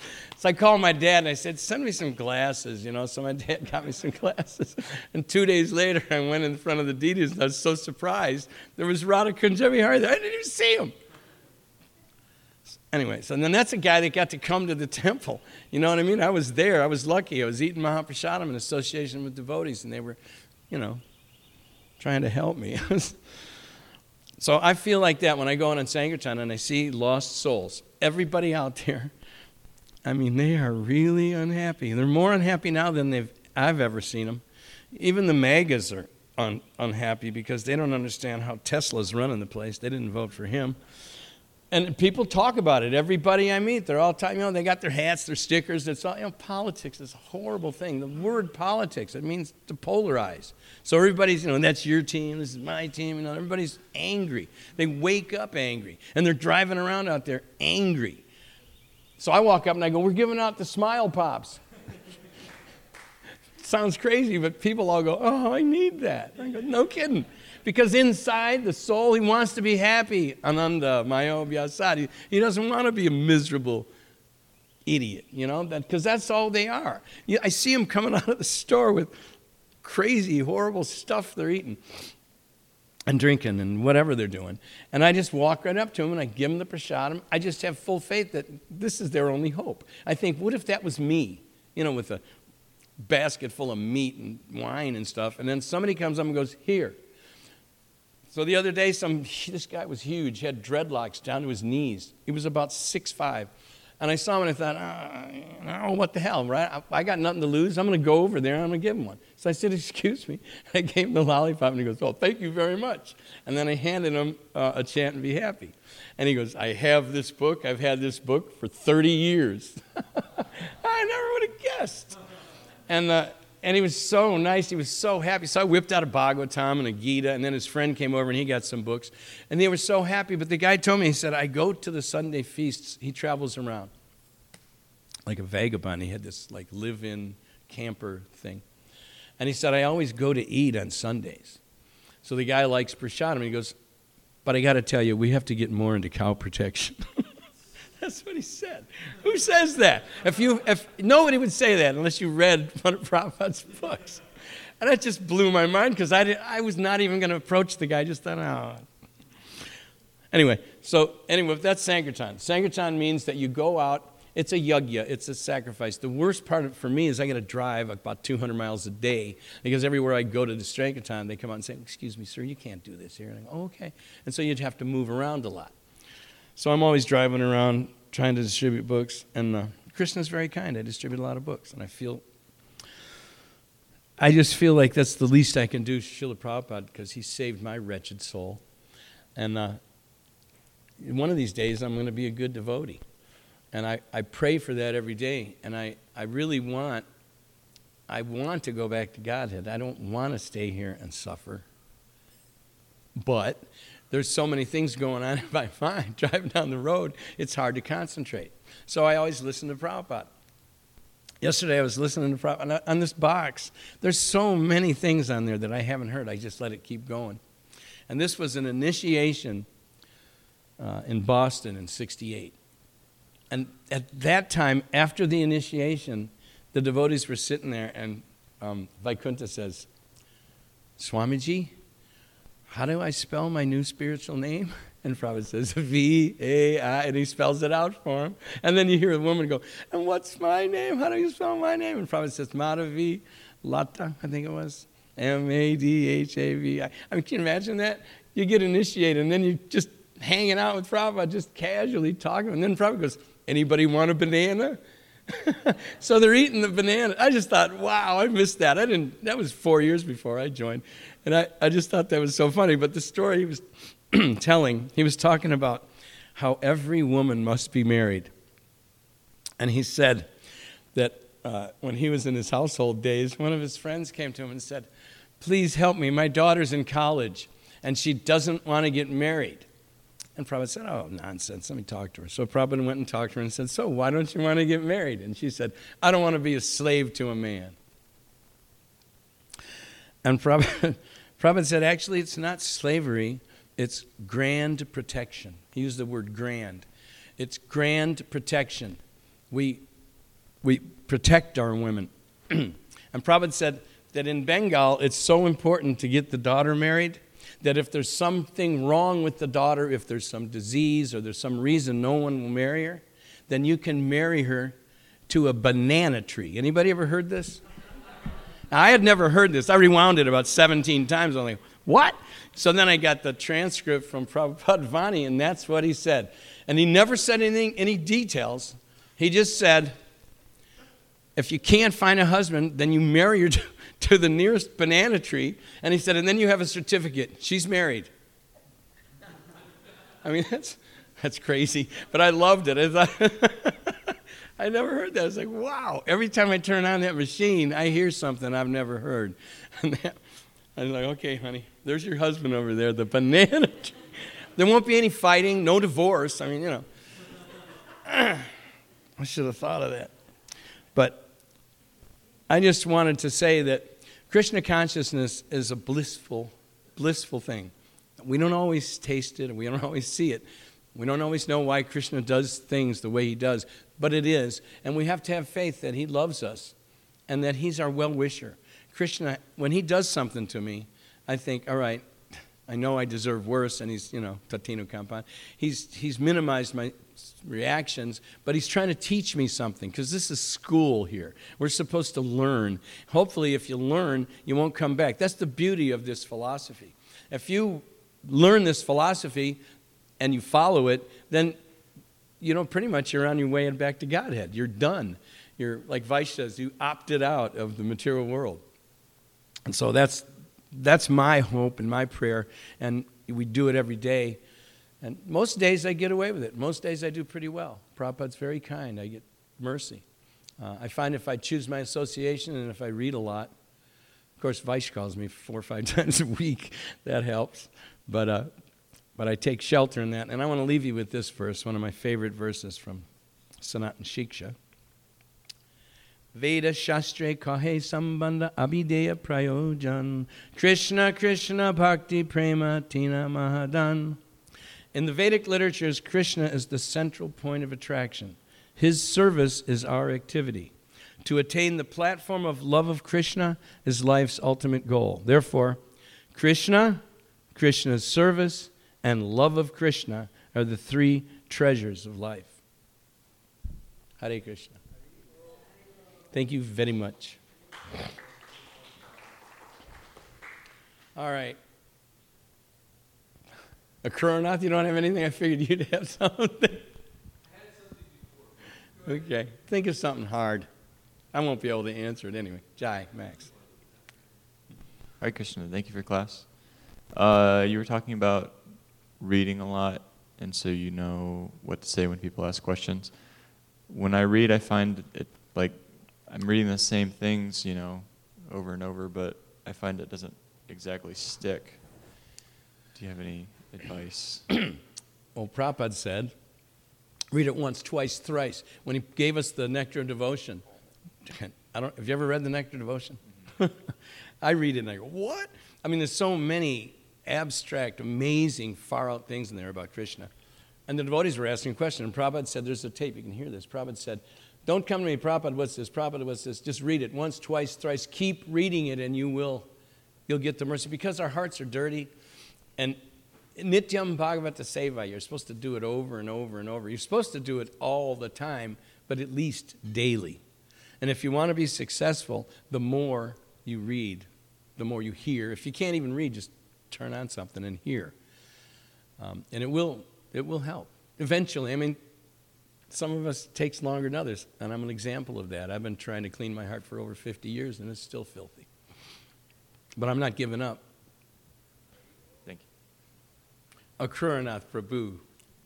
So I called my dad and I said, send me some glasses, So my dad got me some glasses. And 2 days later, I went in front of the Ditas and I was so surprised. There was Radha Kunjabihari there. I didn't even see him. Anyway, so then that's a guy that got to come to the temple. You know what I mean? I was there. I was lucky. I was eating Mahaprasadam in association with devotees, and they were, trying to help me. So I feel like that when I go on Sankirtan and I see lost souls. Everybody out there, they are really unhappy. They're more unhappy now than I've ever seen them. Even the MAGAs are unhappy because they don't understand how Tesla's running the place. They didn't vote for him. And people talk about it. Everybody I meet, they're all talking, they got their hats, their stickers. It's all, politics is a horrible thing. The word politics, it means to polarize. So everybody's, that's your team, this is my team, everybody's angry. They wake up angry. And they're driving around out there angry. So I walk up and I go, we're giving out the Smile Pops. Sounds crazy, but people all go, oh, I need that. I go, no kidding. Because inside the soul, he wants to be happy. Ananda, Mayo Vyasadi. He doesn't want to be a miserable idiot, because that's all they are. I see them coming out of the store with crazy, horrible stuff they're eating and drinking and whatever they're doing. And I just walk right up to them and I give them the prasadam. I just have full faith that this is their only hope. I think, what if that was me, with a basket full of meat and wine and stuff, and then somebody comes up and goes, here. So the other day, this guy was huge. He had dreadlocks down to his knees. He was about 6'5". And I saw him and I thought, oh, what the hell, right? I got nothing to lose. I'm going to go over there and I'm going to give him one. So I said, excuse me. I gave him the lollipop and he goes, oh, thank you very much. And then I handed him a chant and be happy. And he goes, I have this book. I've had this book for 30 years. I never would have guessed. And he was so nice. He was so happy. So I whipped out a Bhagavatam and a Gita, and then his friend came over and he got some books. And they were so happy. But the guy told me, he said, I go to the Sunday feasts. He travels around like a vagabond. He had this live-in camper thing. And he said, I always go to eat on Sundays. So the guy likes prasadam. He goes, but I got to tell you, we have to get more into cow protection. That's what he said. Who says that? If nobody would say that unless you read one of Prabhupada's books. And that just blew my mind because I was not even going to approach the guy. I just thought, oh. Anyway, that's Sankirtan. Sankirtan means that you go out. It's a yajna. It's a sacrifice. The worst part for me is I got to drive about 200 miles a day because everywhere I go to the Sankirtan, they come out and say, excuse me, sir, you can't do this here. And I go, oh, okay. And so you'd have to move around a lot. So I'm always driving around trying to distribute books, and Krishna's very kind. I distribute a lot of books, and I just feel like that's the least I can do to Srila Prabhupada because he saved my wretched soul. And one of these days I'm going to be a good devotee. And I pray for that every day, and I really want to go back to Godhead. I don't want to stay here and suffer. But there's so many things going on in my mind. Driving down the road, it's hard to concentrate. So I always listen to Prabhupada. Yesterday I was listening to Prabhupada. On this box, there's so many things on there that I haven't heard. I just let it keep going. And this was an initiation in Boston in '68. And at that time, after the initiation, the devotees were sitting there, and Vaikuntha says, Swamiji, how do I spell my new spiritual name? And Prabhupada says, V-A-I, and he spells it out for him. And then you hear a woman go, and what's my name? How do you spell my name? And Prabhupada says, Madhavi Lata, I think it was, M-A-D-H-A-V-I. I mean, can you imagine that? You get initiated, and then you're just hanging out with Prabhupada, just casually talking. And then Prabhupada goes, anybody want a banana? So they're eating the banana. I just thought, wow, I missed that. That was 4 years before I joined. And I just thought that was so funny. But the story he was telling, he was talking about how every woman must be married. And he said that when he was in his household days, one of his friends came to him and said, please help me. My daughter's in college, and she doesn't want to get married. And Prabhupada said, oh, nonsense, let me talk to her. So Prabhupada went and talked to her and said, so why don't you want to get married? And she said, I don't want to be a slave to a man. And Prabhupada said, actually, it's not slavery, it's grand protection. He used the word grand. It's grand protection. We we protect our women. And Prabhupada said that in Bengal, it's so important to get the daughter married that if there's something wrong with the daughter, if there's some disease or there's some reason no one will marry her, then you can marry her to a banana tree. Anybody ever heard this? Now, I had never heard this. I rewound it about 17 times. I'm like, what? So then I got the transcript from Prabhupada Vani, and that's what he said. And he never said anything, any details. He just said, if you can't find a husband, then you marry her to the nearest banana tree. And he said, and then you have a certificate. She's married. I mean, that's crazy. But I loved it. I never heard that. I was like, wow. Every time I turn on that machine, I hear something I've never heard. And I was like, okay, honey, there's your husband over there, the banana tree. There won't be any fighting, no divorce. I mean, I should have thought of that. But I just wanted to say that Krishna consciousness is a blissful thing. We don't always taste it, and we don't always see it. We don't always know why Krishna does things the way he does, but it is. And we have to have faith that he loves us and that he's our well-wisher. Krishna, when he does something to me, I think, all right, I know I deserve worse, and he's, Tatinu Kampan. He's minimized my reactions, but he's trying to teach me something, because this is school here. We're supposed to learn. Hopefully, if you learn, you won't come back. That's the beauty of this philosophy. If you learn this philosophy and you follow it, then, pretty much you're on your way back to Godhead. You're done. You're, like Vaishya says, you opted out of the material world. And so that's my hope and my prayer, and we do it every day. And most days I get away with it. Most days I do pretty well. Prabhupada's very kind. I get mercy. I find if I choose my association and if I read a lot, of course Vaish calls me 4 or 5 times a week. That helps. But I take shelter in that. And I want to leave you with this verse, one of my favorite verses from Sanatana Shiksha. Veda Shastre Kahe Sambandha Abhideya Prayojan Krishna Krishna Bhakti Prema Tina Mahadan. In the Vedic literatures, Krishna is the central point of attraction. His service is our activity. To attain the platform of love of Krishna is life's ultimate goal. Therefore, Krishna, Krishna's service, and love of Krishna are the 3 treasures of life. Hare Krishna. Thank you very much. All right. Akuranath, you don't have anything? I figured you'd have something. I had something before. Okay. Think of something hard. I won't be able to answer it anyway. Jai, Max. Hare Krishna. Thank you for class. You were talking about reading a lot, and so you know what to say when people ask questions. When I read, I find it like I'm reading the same things, over and over, but I find it doesn't exactly stick. Do you have any advice? Well, Prabhupada said, read it once, twice, thrice. When he gave us the Nectar of Devotion, have you ever read the Nectar of Devotion? I read it and I go, what? I mean, there's so many abstract, amazing, far-out things in there about Krishna. And the devotees were asking a question, and Prabhupada said, there's a tape, you can hear this. Prabhupada said, don't come to me, Prabhupada, what's this? Prabhupada, what's this? Just read it once, twice, thrice. Keep reading it, and you'll get the mercy. Because our hearts are dirty, and Nityam Bhagavata Seva, you're supposed to do it over and over and over. You're supposed to do it all the time, but at least daily. And if you want to be successful, the more you read, the more you hear. If you can't even read, just turn on something and hear. And it will help. Eventually, I mean, some of us takes longer than others, and I'm an example of that. I've been trying to clean my heart for over 50 years, and it's still filthy. But I'm not giving up. Thank you. Akuranath Prabhu.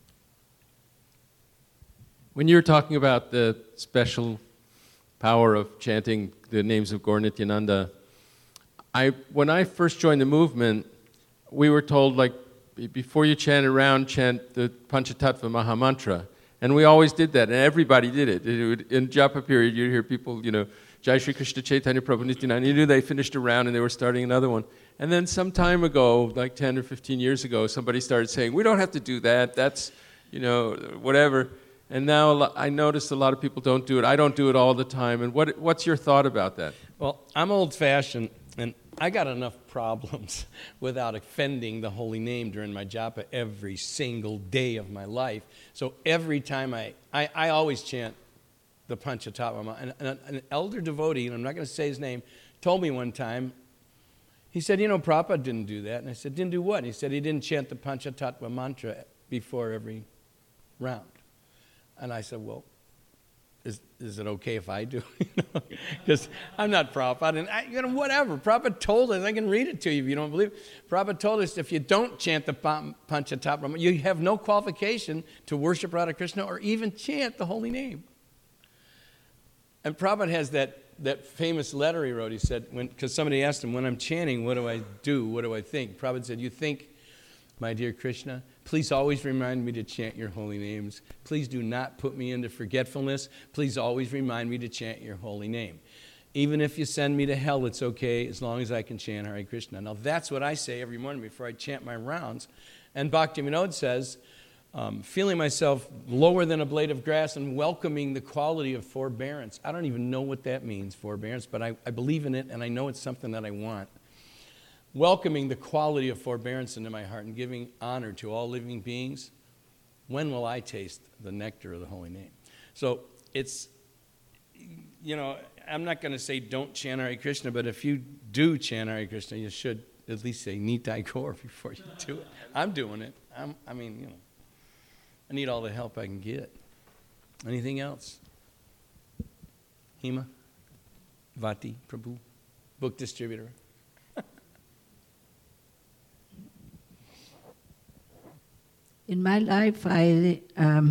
When you were talking about the special power of chanting the names of Gaur Nityananda, when I first joined the movement, we were told, like, before you chant around, chant the Panchatattva Mahamantra. And we always did that, and everybody did it. In Japa period, you'd hear people, Jai Shri Krishna Chaitanya Prabhu Nityananda. You knew they finished a round and they were starting another one. And then some time ago, like 10 or 15 years ago, somebody started saying, we don't have to do that. That's, whatever. And now I notice a lot of people don't do it. I don't do it all the time. And what's your thought about that? Well, I'm old-fashioned, and I got enough problems without offending the holy name during my japa every single day of my life. So every time I always chant the Panchatattva. And an elder devotee, and I'm not going to say his name, told me one time, he said, Prabhupada didn't do that. And I said, didn't do what? And he said he didn't chant the Panchatattva mantra before every round. And I said, well, is it okay if I do? Because I'm not Prabhupada. And whatever. Prabhupada told us, I can read it to you if you don't believe it. Prabhupada told us if you don't chant the Panchatattva, you have no qualification to worship Radha Krishna or even chant the holy name. And Prabhupada has that famous letter he wrote. He said, because somebody asked him, when I'm chanting, what do I do? What do I think? Prabhupada said, you think, my dear Krishna, please always remind me to chant your holy names. Please do not put me into forgetfulness. Please always remind me to chant your holy name. Even if you send me to hell, it's okay, as long as I can chant Hare Krishna. Now, that's what I say every morning before I chant my rounds. And Bhaktivinoda says, feeling myself lower than a blade of grass and welcoming the quality of forbearance. I don't even know what that means, forbearance, but I believe in it, and I know it's something that I want. Welcoming the quality of forbearance into my heart and giving honor to all living beings, when will I taste the nectar of the holy name? So it's, I'm not going to say don't chant Hare Krishna, but if you do chant Hare Krishna, you should at least say Nitai Gaur before you do it. I'm doing it. I need all the help I can get. Anything else? Hema? Vati, Prabhu? Book distributor? In my life, I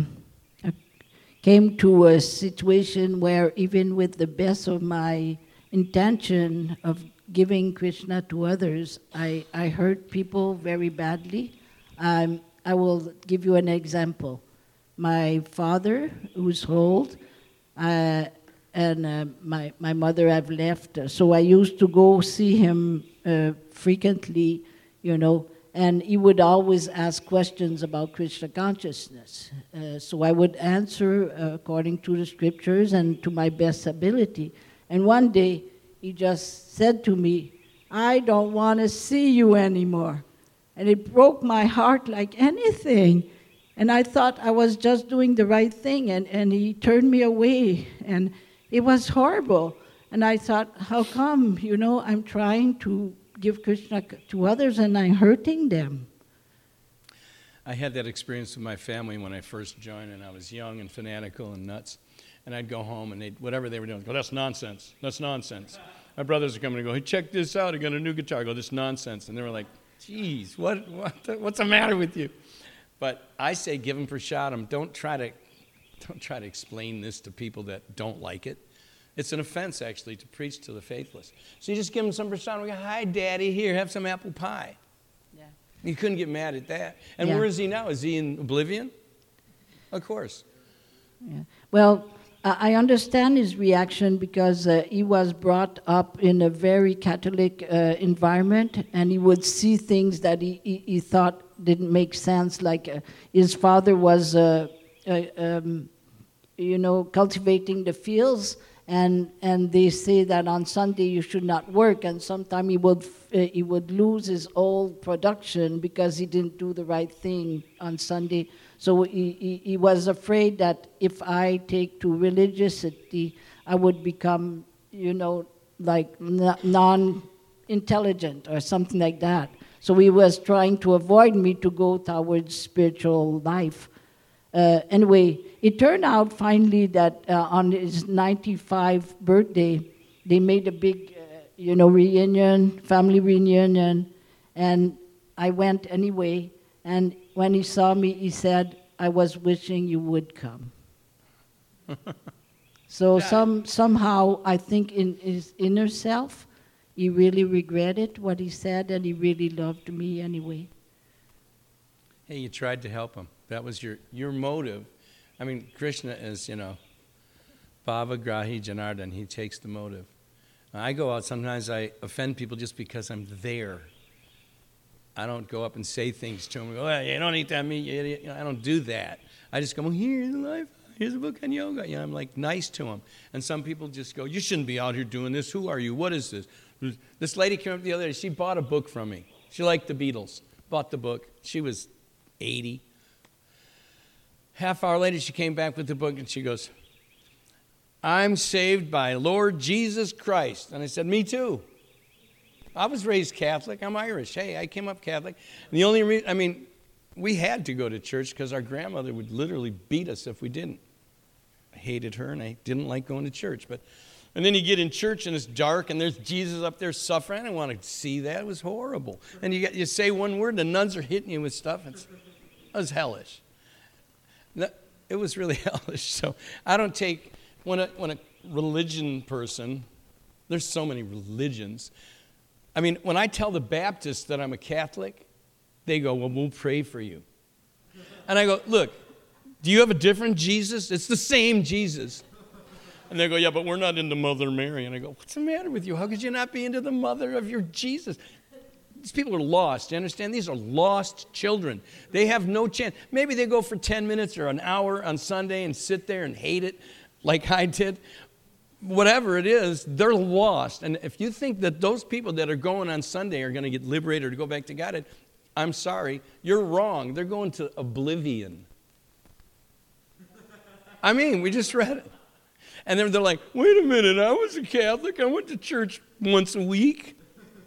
came to a situation where even with the best of my intention of giving Krishna to others, I hurt people very badly. I will give you an example. My father, who's old, and my mother have left, so I used to go see him frequently, and he would always ask questions about Krishna consciousness. So I would answer according to the scriptures and to my best ability. And one day, he just said to me, I don't want to see you anymore. And it broke my heart like anything. And I thought I was just doing the right thing, and he turned me away. And it was horrible. And I thought, how come, I'm trying to give Krishna to others and I'm hurting them. I had that experience with my family when I first joined, and I was young and fanatical and nuts. And I'd go home, and whatever they were doing, I'd go, that's nonsense. That's nonsense. My brothers are coming and go, hey, check this out. I got a new guitar. I go, this is nonsense. And they were like, geez, what's the matter with you? But I say, give them prashadam. Don't try to explain this to people that don't like it. It's an offense, actually, to preach to the faithless. So you just give them some prashadam. We go, hi, Daddy, here, have some apple pie. Yeah. You couldn't get mad at that. And where is he now? Is he in oblivion? Of course. Yeah. Well, I understand his reaction because he was brought up in a very Catholic environment, and he would see things that he thought didn't make sense, like his father was, cultivating the fields, and they say that on Sunday you should not work, and sometimes he would lose his old production because he didn't do the right thing on Sunday. So he was afraid that if I take to religiosity, I would become, like non-intelligent or something like that. So he was trying to avoid me to go towards spiritual life. Anyway, it turned out finally that on his 95th birthday, they made a big, reunion, family reunion, and I went anyway. And when he saw me, he said, I was wishing you would come. So somehow, I think in his inner self, he really regretted what he said, and he really loved me anyway. Hey, you tried to help him. That was your motive. I mean, Krishna is, Bhava Grahi Janardhan. He takes the motive. I go out, sometimes I offend people just because I'm there. I don't go up and say things to them. Go, hey, you don't eat that meat, you idiot. I don't do that. I just go, well, here's the life. here's a book on yoga. I'm like nice to them. And some people just go, you shouldn't be out here doing this. Who are you? What is this? This lady came up the other day. She bought a book from me. She liked the Beatles. Bought the book. She was 80. Half hour later, she came back with the book, and she goes, I'm saved by Lord Jesus Christ. And I said, me too. I was raised Catholic. I'm Irish. Hey, I came up Catholic. And the only reason, we had to go to church because our grandmother would literally beat us if we didn't. I hated her, and I didn't like going to church. And then you get in church, and it's dark, and there's Jesus up there suffering. I didn't want to see that. It was horrible. And you say one word, and the nuns are hitting you with stuff. It was hellish. It was really hellish. So I don't take, when a religion person, there's so many religions. When I tell the Baptists that I'm a Catholic, they go, well, we'll pray for you. And I go, look, do you have a different Jesus? It's the same Jesus. And they go, yeah, but we're not into Mother Mary. And I go, what's the matter with you? How could you not be into the mother of your Jesus? These people are lost. You understand? These are lost children. They have no chance. Maybe they go for 10 minutes or an hour on Sunday and sit there and hate it like I did. Whatever it is, they're lost. And if you think that those people that are going on Sunday are going to get liberated or to go back to God, I'm sorry, you're wrong. They're going to oblivion. We just read it. And then they're like, wait a minute, I was a Catholic. I went to church once a week.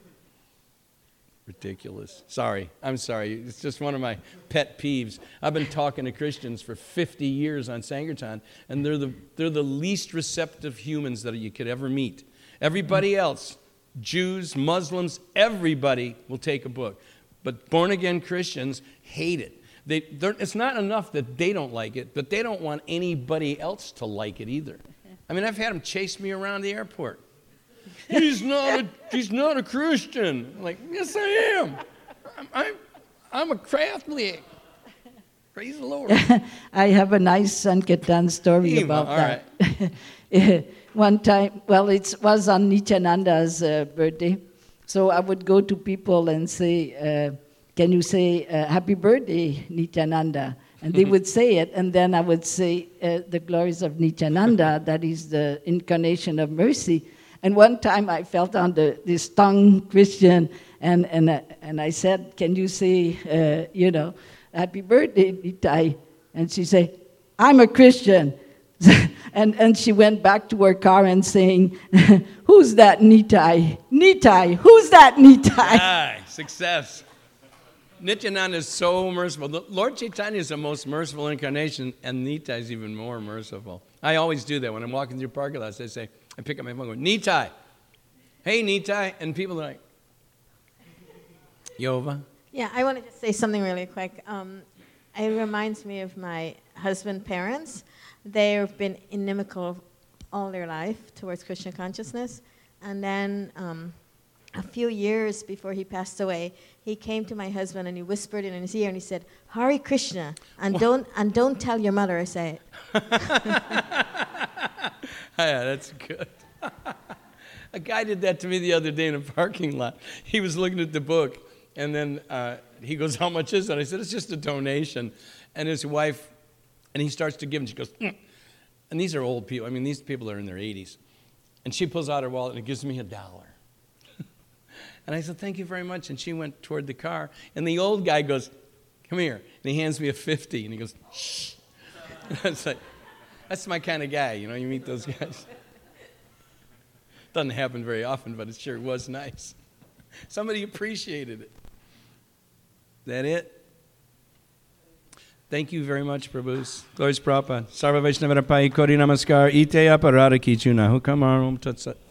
Ridiculous. I'm sorry. It's just one of my pet peeves. I've been talking to Christians for 50 years on Sankirtan, and they're the least receptive humans that you could ever meet. Everybody else, Jews, Muslims, everybody will take a book. But born-again Christians hate it. It's not enough that they don't like it, but they don't want anybody else to like it either. I've had them chase me around the airport. He's not a Christian. I'm like, yes, I am. I'm a Catholic. Praise the Lord. I have a nice Sankirtan story about that. Right. One time, it was on Nityananda's birthday, so I would go to people and say, can you say, happy birthday, Nityananda? And they would say it, and then I would say, the glories of Nityananda, that is the incarnation of mercy. And one time I felt on this tongue Christian, and I said, can you say, happy birthday, Nitai? And she said, I'm a Christian. and she went back to her car and saying, who's that Nitai? Nitai, who's that Nitai? Success. Nityananda is so merciful. The Lord Chaitanya is the most merciful incarnation, and Nitai is even more merciful. I always do that when I'm walking through parking lots. I pick up my phone and go, Nitai. Hey, Nitai. And people are like, Yova. Yeah, I want to just say something really quick. It reminds me of my husband's parents. They've been inimical all their life towards Krishna consciousness. And then a few years before he passed away, he came to my husband and he whispered in his ear and he said, Hare Krishna, and don't tell your mother I say it. Yeah, that's good. A guy did that to me the other day in a parking lot. He was looking at the book, and then he goes, how much is it? I said, it's just a donation. And his wife, and he starts to give, and she goes, and these are old people. These people are in their 80s. And she pulls out her wallet and gives me $1. And I said, thank you very much. And she went toward the car. And the old guy goes, come here. And he hands me a 50. And he goes, shh. And I was like, that's my kind of guy. You meet those guys. Doesn't happen very often, but it sure was nice. Somebody appreciated it. Is that it? Thank you very much, Prabhus. Glories Prabhupada. Sarva Vaishnava Pai Kori Namaskar. Ite Aparada Kichuna. Hukam Arum Tat Sat.